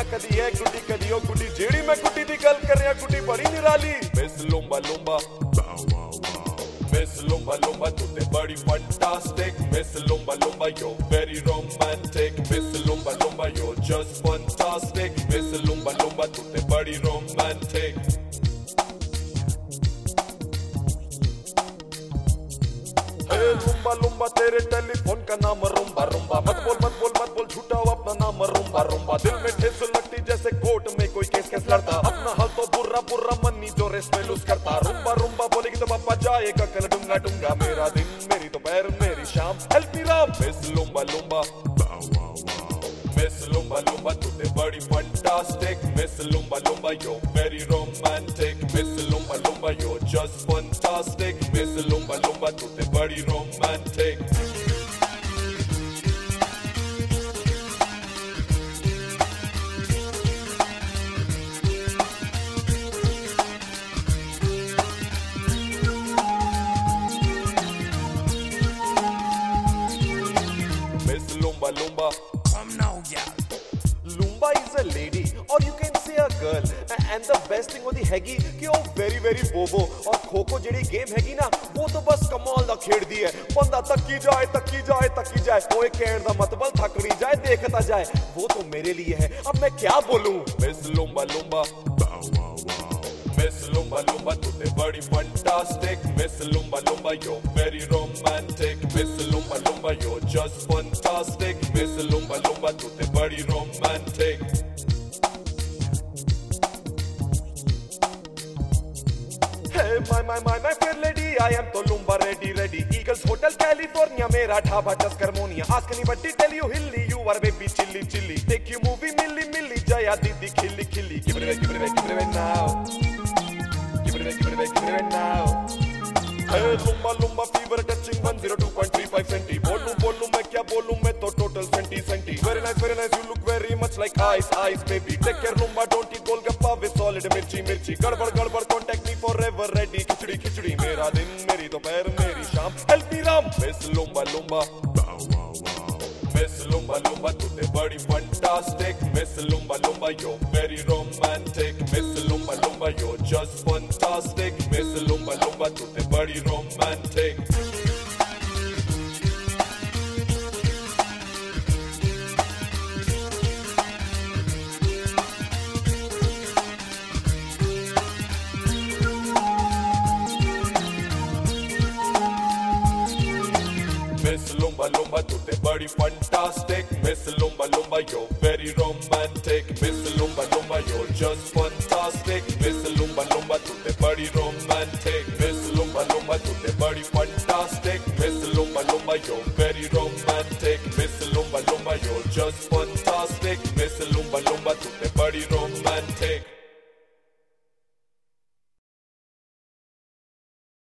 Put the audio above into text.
कदी है गुड्डी कदी ओ गुड्डी जेड़ी मैं गुड्डी दी गल कर रहा गुड्डी बड़ी निराली Miss Lumba Lumba Miss Lumba Lumba tu te body fantastic Miss Lumba Lumba you're very romantic Miss Lumba Lumba you're just fantastic Miss Lumba Lumba tu te body romantic Hey Lumba Lumba तेरे टेलीफोन का नाम रुम्बा रुम्बा मत बोल झूठा अपना नाम रुम्बा रुम्बा दिल में ठेस लगती जैसे कोर्ट में कोई केस लड़ता अपना हाल तो बुर्रा मन्नी जो रेस में लूज करता रुम्बा रुम्बा बोलेगी तो पापा जाएगा कल डूंगा डूंगा मेरा दिन मेरी दोपहर मेरी शाम help me Ram Miss Lumba Lumba Miss Lumba Lumba tu te body fantastic Miss Lumba Lumba you're very romantic Miss Lumba Lumba you're just fantastic Miss Lumba Lumba tu te body romantic Miss Lumba Lumba Come now, gal. Lumba is a lady or you can say a girl and the best thing होती हैगी कि वो very very bobo और kho kho JD game हैगी ना वो तो बस कमाल दा खेड़दी है बंदा तक्की जाए कोई कहण दा मतलब थकड़ी जाए देखता जाए वो तो मेरे लिए है अब मैं क्या बोलूं Miss Lumba Lumba Miss Lumba Lumba tu te body fantastic Miss Lumba Lumba you're very romantic Miss Lumba Lumba you're just fantastic Miss Lumba Lumba tu te body romantic Hey my fair lady I am to Lumba ready Eagles Hotel California mera dhaba Tascarmonia ask anybody tell you hilly you are baby chilly take you movie milli jaya didi khilli give it away now Give it away now. Hey Lumba Lumba fever touching 102.35 centi. बोलूं मैं क्या बोलूं मैं तो total centi. Very nice you look very much like ice baby. Take care Lumba don't eat golgappa with solid mirchi. गड़बड़ contact me forever ready. खिचड़ी मेरा दिन मेरी दोपहर मेरी शाम. Help me Ram. Miss Lumba Lumba. Miss Lumba Lumba tu te body fantastic Miss Lumba Lumba you're very romantic Miss Lumba Lumba you're just fantastic Miss Lumba Lumba tu te body romantic Miss Lumba Lumba tu te body fantastic Miss Lumba Lumba you're very romantic Miss Lumba Lumba you're just fantastic Miss Lumba Lumba tu te body romantic Miss Lumba Lumba tu te body fantastic Miss Lumba Lumba you're very romantic Miss Lumba Lumba you're just fantastic